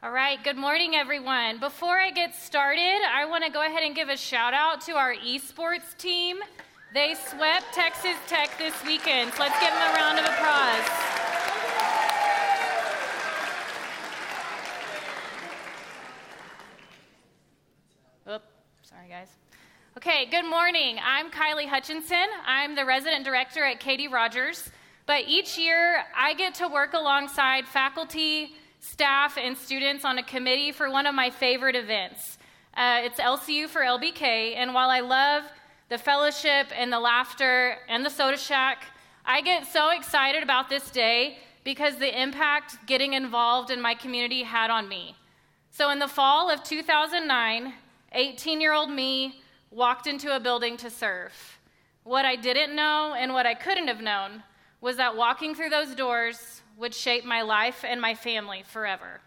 All right, good morning, everyone. Before I get started, I want to go ahead and give a shout out to our esports team. They swept Texas Tech this weekend, so let's give them a round of applause. Sorry, guys. Okay, good morning. I'm Kylie Hutchinson. I'm the resident director at Katie Rogers. But each year, I get to work alongside faculty, staff, and students on a committee for one of my favorite events. It's LCU for LBK, and while I love the fellowship and the laughter and the soda shack, I get so excited about this day because the impact getting involved in my community had on me. So in the fall of 2009, 18-year-old me walked into a building to serve. What I didn't know and what I couldn't have known was that walking through those doors would shape my life and my family forever.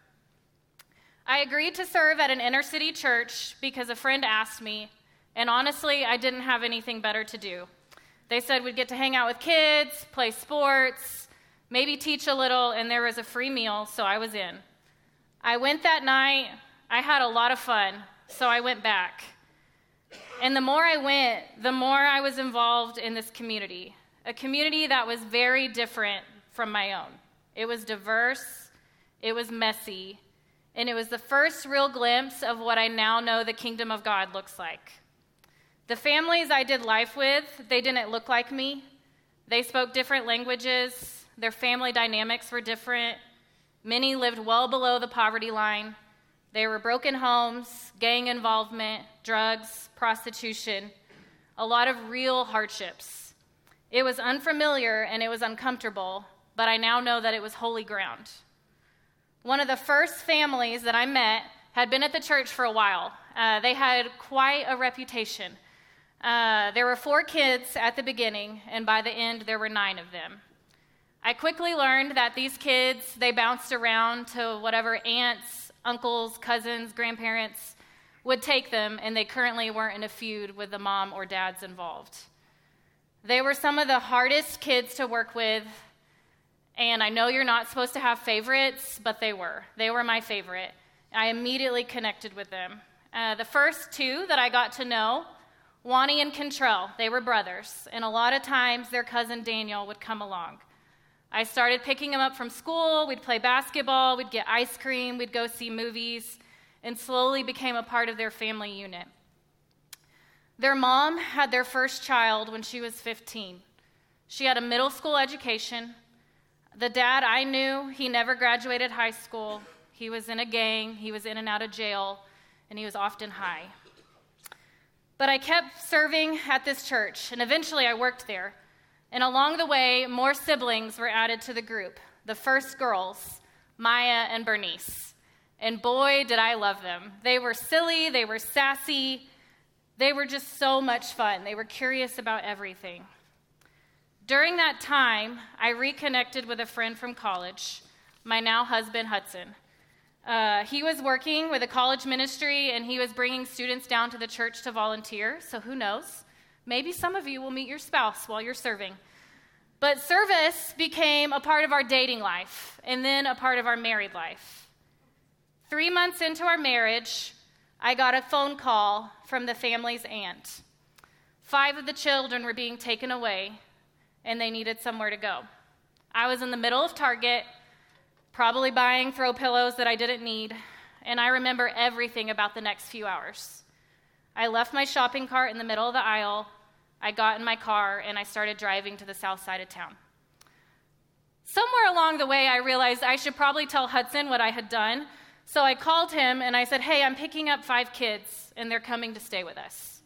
I agreed to serve at an inner-city church because a friend asked me, and honestly, I didn't have anything better to do. They said we'd get to hang out with kids, play sports, maybe teach a little, and there was a free meal, so I was in. I went that night. I had a lot of fun, so I went back. And the more I went, the more I was involved in this community, a community that was very different from my own. It was diverse, it was messy, and it was the first real glimpse of what I now know the kingdom of God looks like. The families I did life with, they didn't look like me. They spoke different languages. Their family dynamics were different. Many lived well below the poverty line. There were broken homes, gang involvement, drugs, prostitution, a lot of real hardships. It was unfamiliar and it was uncomfortable, but I now know that it was holy ground. One of the first families that I met had been at the church for a while. They had quite a reputation. There were 4 kids at the beginning, and by the end, there were 9 of them. I quickly learned that these kids, they bounced around to whatever aunts, uncles, cousins, grandparents would take them, and they currently weren't in a feud with the mom or dads involved. They were some of the hardest kids to work with, and I know you're not supposed to have favorites, but they were. They were my favorite. I immediately connected with them. The first 2 that I got to know, Wani and Kentrell, they were brothers, and a lot of times their cousin Daniel would come along. I started picking them up from school. We'd play basketball, we'd get ice cream, we'd go see movies, and slowly became a part of their family unit. Their mom had their first child when she was 15. She had a middle school education. The dad I knew, he never graduated high school. He was in a gang, he was in and out of jail, and he was often high. But I kept serving at this church, and eventually I worked there. And along the way, more siblings were added to the group. The first girls, Maya and Bernice. And boy, did I love them. They were silly, they were sassy, they were just so much fun. They were curious about everything. During that time, I reconnected with a friend from college, my now husband, Hudson. He was working with a college ministry, and he was bringing students down to the church to volunteer, so who knows? Maybe some of you will meet your spouse while you're serving. But service became a part of our dating life, and then a part of our married life. 3 months into our marriage, I got a phone call from the family's aunt. 5 of the children were being taken away, and they needed somewhere to go. I was in the middle of Target, probably buying throw pillows that I didn't need, and I remember everything about the next few hours. I left my shopping cart in the middle of the aisle, I got in my car, and I started driving to the south side of town. Somewhere along the way, I realized I should probably tell Hudson what I had done, so I called him and I said, hey, I'm picking up 5 kids, and they're coming to stay with us.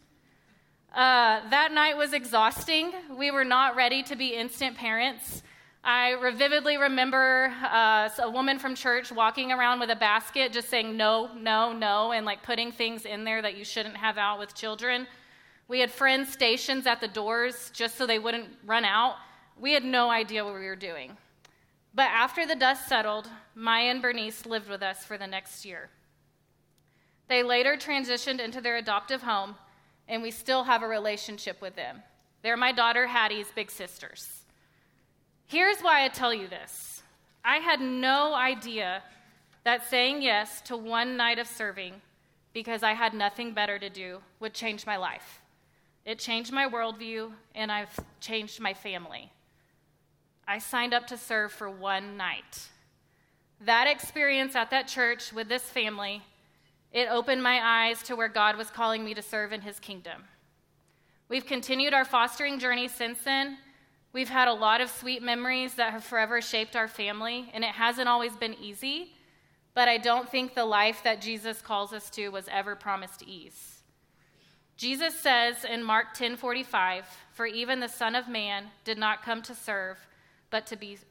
That night was exhausting. We were not ready to be instant parents. I vividly remember a woman from church walking around with a basket just saying no, no, no, and like putting things in there that you shouldn't have out with children. We had friends stationed at the doors just so they wouldn't run out. We had no idea what we were doing. But after the dust settled, Maya and Bernice lived with us for the next year. They later transitioned into their adoptive home, and we still have a relationship with them. They're my daughter Hattie's big sisters. Here's why I tell you this. I had no idea that saying yes to one night of serving because I had nothing better to do would change my life. It changed my worldview, and I've changed my family. I signed up to serve for one night. That experience at that church with this family, it opened my eyes to where God was calling me to serve in his kingdom. We've continued our fostering journey since then. We've had a lot of sweet memories that have forever shaped our family, and it hasn't always been easy, but I don't think the life that Jesus calls us to was ever promised ease. Jesus says in Mark 10:45, "For even the Son of Man did not come to serve, but to be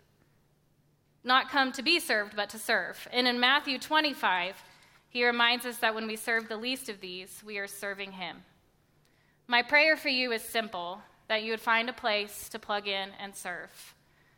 served, but to serve." And in Matthew 25, he reminds us that when we serve the least of these, we are serving him. My prayer for you is simple, that you would find a place to plug in and serve.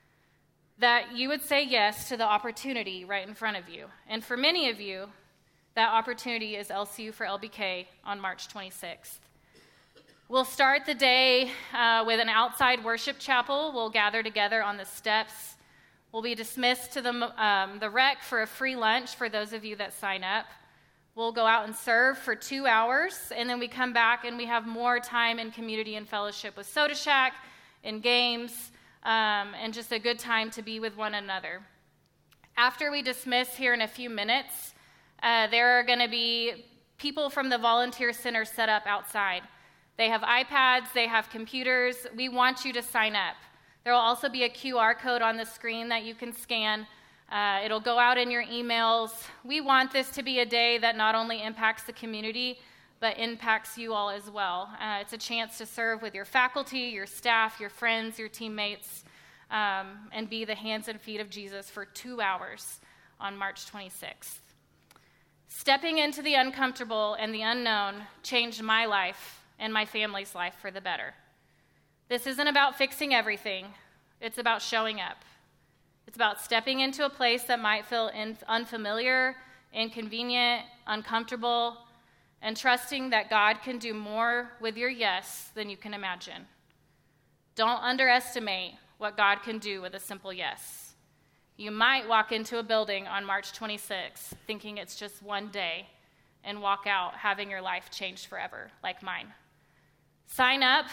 That you would say yes to the opportunity right in front of you. And for many of you, that opportunity is LCU for LBK on March 26th. We'll start the day with an outside worship chapel. We'll gather together on the steps. We'll be dismissed to the rec for a free lunch for those of you that sign up. We'll go out and serve for 2 hours, and then we come back and we have more time in community and fellowship with Soda Shack and games, and just a good time to be with one another. After we dismiss here in a few minutes, there are going to be people from the Volunteer Center set up outside. They have iPads, they have computers. We want you to sign up. There will also be a QR code on the screen that you can scan. It'll go out in your emails. We want this to be a day that not only impacts the community, but impacts you all as well. It's a chance to serve with your faculty, your staff, your friends, your teammates, and be the hands and feet of Jesus for 2 hours on March 26th. Stepping into the uncomfortable and the unknown changed my life and my family's life for the better. This isn't about fixing everything. It's about showing up. It's about stepping into a place that might feel unfamiliar, inconvenient, uncomfortable, and trusting that God can do more with your yes than you can imagine. Don't underestimate what God can do with a simple yes. You might walk into a building on March 26th thinking it's just one day and walk out having your life changed forever, like mine. Sign up.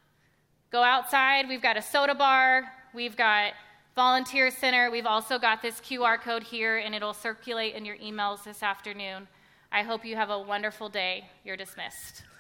Go outside. We've got a soda bar. We've got Volunteer Center. We've also got this QR code here, and it'll circulate in your emails this afternoon. I hope you have a wonderful day. You're dismissed.